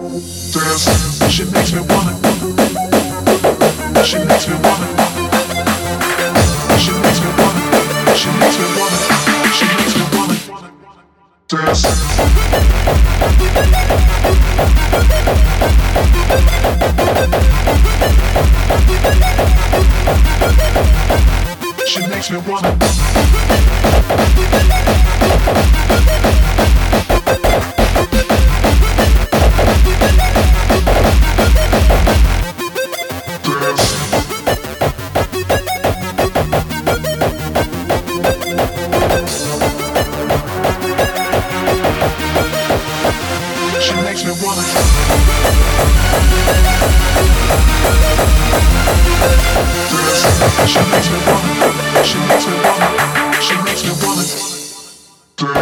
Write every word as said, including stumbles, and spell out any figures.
dance. She makes me wanna. She makes me wanna. She makes me wanna. She makes me wanna. She makes me wanna dance. She makes me wanna.